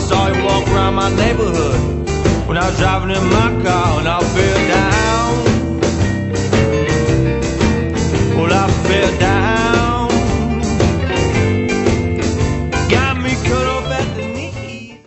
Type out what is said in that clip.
saw you walk around my neighborhood when I was driving in my car, and I was